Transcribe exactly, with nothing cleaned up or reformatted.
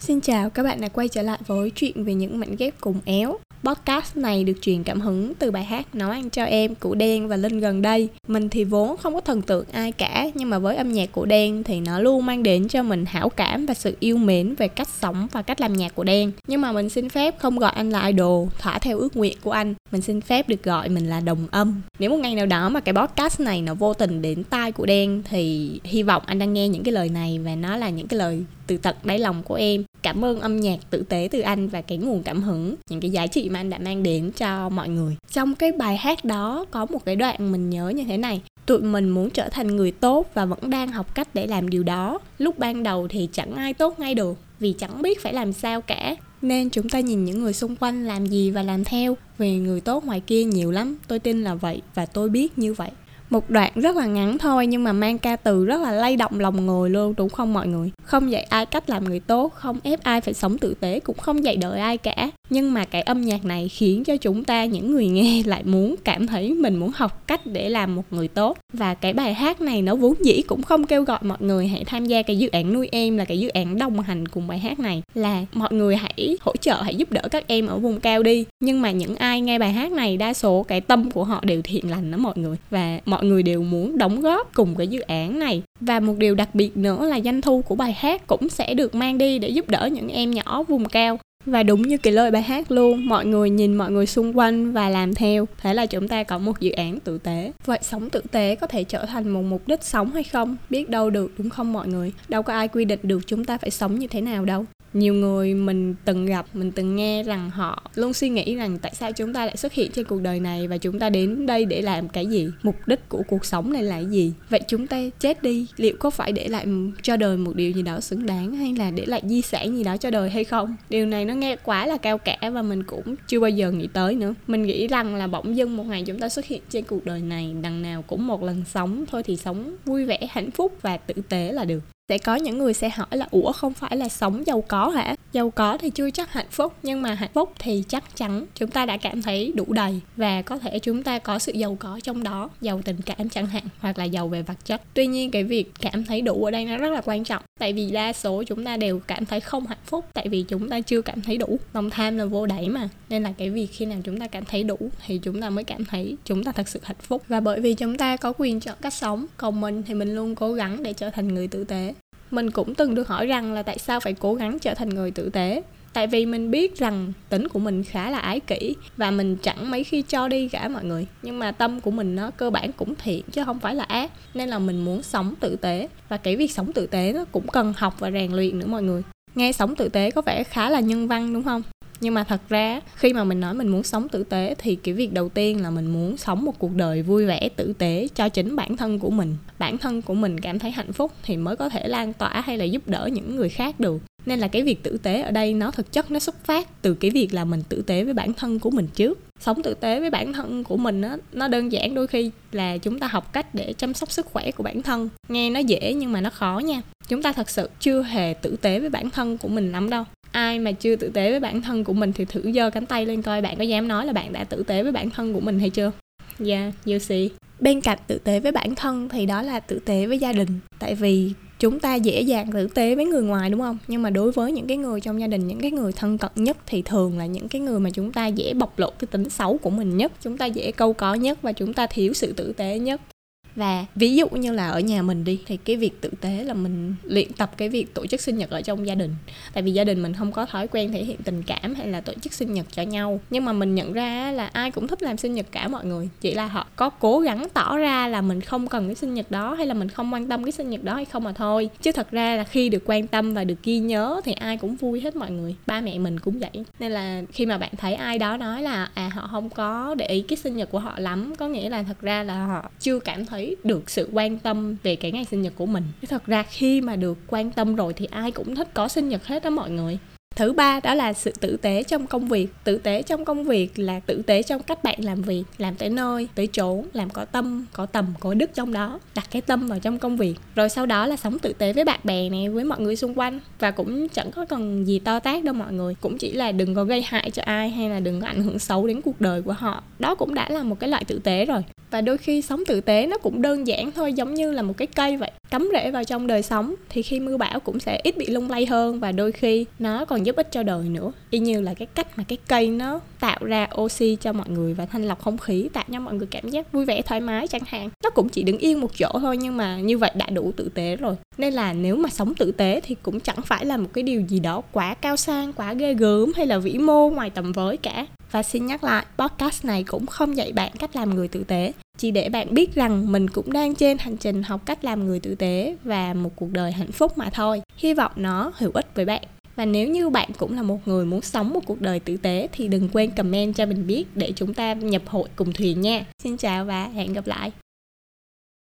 Xin chào, các bạn đã quay trở lại với chuyện về những mảnh ghép cùng éo. Podcast này được truyền cảm hứng từ bài hát Nấu ăn cho em của Đen và Linh gần đây. Mình thì vốn không có thần tượng ai cả, nhưng mà với âm nhạc của Đen thì nó luôn mang đến cho mình hảo cảm và sự yêu mến về cách sống và cách làm nhạc của Đen. Nhưng mà mình xin phép không gọi anh là idol, thỏa theo ước nguyện của anh. Mình xin phép được gọi mình là đồng âm. Nếu một ngày nào đó mà cái podcast này nó vô tình đến tai của Đen thì hy vọng anh đang nghe những cái lời này và nó là những cái lời từ tận đáy lòng của em. Cảm ơn âm nhạc tử tế từ anh và cái nguồn cảm hứng, những cái giá trị mà anh đã mang đến cho mọi người. Trong cái bài hát đó có một cái đoạn mình nhớ như thế này: tụi mình muốn trở thành người tốt và vẫn đang học cách để làm điều đó. Lúc ban đầu thì chẳng ai tốt ngay được, vì chẳng biết phải làm sao cả. Nên chúng ta nhìn những người xung quanh làm gì và làm theo. Vì người tốt ngoài kia nhiều lắm, tôi tin là vậy và tôi biết như vậy. Một đoạn rất là ngắn thôi nhưng mà mang ca từ rất là lay động lòng người luôn, đúng không mọi người? Không dạy ai cách làm người tốt, không ép ai phải sống tử tế, cũng không dạy đời ai cả. Nhưng mà cái âm nhạc này khiến cho chúng ta, những người nghe, lại muốn cảm thấy mình muốn học cách để làm một người tốt. Và cái bài hát này nó vốn dĩ cũng không kêu gọi mọi người hãy tham gia cái dự án nuôi em, là cái dự án đồng hành cùng bài hát này, là mọi người hãy hỗ trợ, hãy giúp đỡ các em ở vùng cao đi. Nhưng mà những ai nghe bài hát này, đa số cái tâm của họ đều thiện lành đó mọi người. Và mọi người đều muốn đóng góp cùng cái dự án này. Và một điều đặc biệt nữa là doanh thu của bài hát cũng sẽ được mang đi để giúp đỡ những em nhỏ vùng cao. Và đúng như cái lời bài hát luôn, mọi người nhìn mọi người xung quanh và làm theo. Thế là chúng ta có một dự án tử tế. Vậy sống tử tế có thể trở thành một mục đích sống hay không? Biết đâu được, đúng không mọi người? Đâu có ai quy định được chúng ta phải sống như thế nào đâu. Nhiều người mình từng gặp, mình từng nghe rằng họ luôn suy nghĩ rằng tại sao chúng ta lại xuất hiện trên cuộc đời này và chúng ta đến đây để làm cái gì? Mục đích của cuộc sống này là cái gì? Vậy chúng ta chết đi, liệu có phải để lại cho đời một điều gì đó xứng đáng, hay là để lại di sản gì đó cho đời hay không? Điều này nó nghe quá là cao cả và mình cũng chưa bao giờ nghĩ tới nữa. Mình nghĩ rằng là bỗng dưng một ngày chúng ta xuất hiện trên cuộc đời này, đằng nào cũng một lần sống thôi thì sống vui vẻ, hạnh phúc và tử tế là được. Sẽ có những người sẽ hỏi là ủa không phải là sống giàu có hả? Giàu có thì chưa chắc hạnh phúc, nhưng mà hạnh phúc thì chắc chắn chúng ta đã cảm thấy đủ đầy. Và có thể chúng ta có sự giàu có trong đó, giàu tình cảm chẳng hạn, hoặc là giàu về vật chất. Tuy nhiên cái việc cảm thấy đủ ở đây nó rất là quan trọng. Tại vì đa số chúng ta đều cảm thấy không hạnh phúc, tại vì chúng ta chưa cảm thấy đủ. Lòng tham là vô đáy mà. Nên là cái việc khi nào chúng ta cảm thấy đủ thì chúng ta mới cảm thấy chúng ta thật sự hạnh phúc. Và bởi vì chúng ta có quyền chọn cách sống, còn mình thì mình luôn cố gắng để trở thành người tử tế. Mình cũng từng được hỏi rằng là tại sao phải cố gắng trở thành người tử tế. Tại vì mình biết rằng tính của mình khá là ái kỷ và mình chẳng mấy khi cho đi cả mọi người. Nhưng mà tâm của mình nó cơ bản cũng thiện chứ không phải là ác. Nên là mình muốn sống tử tế. Và cái việc sống tử tế nó cũng cần học và rèn luyện nữa mọi người. Nghe sống tử tế có vẻ khá là nhân văn đúng không? Nhưng mà thật ra khi mà mình nói mình muốn sống tử tế thì cái việc đầu tiên là mình muốn sống một cuộc đời vui vẻ tử tế cho chính bản thân của mình. Bản thân của mình cảm thấy hạnh phúc thì mới có thể lan tỏa hay là giúp đỡ những người khác được. Nên là cái việc tử tế ở đây nó thực chất nó xuất phát từ cái việc là mình tử tế với bản thân của mình trước. Sống tử tế với bản thân của mình á, nó đơn giản đôi khi là chúng ta học cách để chăm sóc sức khỏe của bản thân. Nghe nó dễ nhưng mà nó khó nha. Chúng ta thật sự chưa hề tử tế với bản thân của mình lắm đâu. Ai mà chưa tử tế với bản thân của mình thì thử giơ cánh tay lên coi bạn có dám nói là bạn đã tử tế với bản thân của mình hay chưa? Yeah, you see. Bên cạnh tử tế với bản thân thì đó là tử tế với gia đình. Tại vì chúng ta dễ dàng tử tế với người ngoài đúng không? Nhưng mà đối với những cái người trong gia đình, những cái người thân cận nhất thì thường là những cái người mà chúng ta dễ bộc lộ cái tính xấu của mình nhất. Chúng ta dễ câu có nhất và chúng ta thiếu sự tử tế nhất. Và ví dụ như là ở nhà mình đi, thì cái việc tử tế là mình luyện tập cái việc tổ chức sinh nhật ở trong gia đình. Tại vì gia đình mình không có thói quen thể hiện tình cảm hay là tổ chức sinh nhật cho nhau. Nhưng mà mình nhận ra là ai cũng thích làm sinh nhật cả mọi người. Chỉ là họ có cố gắng tỏ ra là mình không cần cái sinh nhật đó hay là mình không quan tâm cái sinh nhật đó hay không mà thôi. Chứ thật ra là khi được quan tâm và được ghi nhớ thì ai cũng vui hết mọi người. Ba mẹ mình cũng vậy. Nên là khi mà bạn thấy ai đó nói là à họ không có để ý cái sinh nhật của họ lắm, có nghĩa là thật ra là họ chưa cảm thấy được sự quan tâm về cái ngày sinh nhật của mình. Thật ra khi mà được quan tâm rồi thì ai cũng thích có sinh nhật hết đó mọi người. Thứ ba đó là sự tử tế trong công việc. Tử tế trong công việc là tử tế trong cách bạn làm việc, làm tới nơi, tới chốn, làm có tâm, có tầm, có đức trong đó. Đặt cái tâm vào trong công việc. Rồi sau đó là sống tử tế với bạn bè này, với mọi người xung quanh. Và cũng chẳng có cần gì to tát đâu mọi người. Cũng chỉ là đừng có gây hại cho ai hay là đừng có ảnh hưởng xấu đến cuộc đời của họ. Đó cũng đã là một cái loại tử tế rồi. Và đôi khi sống tử tế nó cũng đơn giản thôi, giống như là một cái cây vậy. Cắm rễ vào trong đời sống thì khi mưa bão cũng sẽ ít bị lung lay hơn, và đôi khi nó còn giúp ích cho đời nữa. Y như là cái cách mà cái cây nó tạo ra oxy cho mọi người và thanh lọc không khí, tạo cho mọi người cảm giác vui vẻ thoải mái chẳng hạn. Nó cũng chỉ đứng yên một chỗ thôi, nhưng mà như vậy đã đủ tử tế rồi. Nên là nếu mà sống tử tế thì cũng chẳng phải là một cái điều gì đó quá cao sang, quá ghê gớm hay là vĩ mô ngoài tầm với cả. Và xin nhắc lại, podcast này cũng không dạy bạn cách làm người tử tế, chỉ để bạn biết rằng mình cũng đang trên hành trình học cách làm người tử tế và một cuộc đời hạnh phúc mà thôi. Hy vọng nó hữu ích với bạn. Và nếu như bạn cũng là một người muốn sống một cuộc đời tử tế thì đừng quên comment cho mình biết để chúng ta nhập hội cùng thuyền nha. Xin chào và hẹn gặp lại.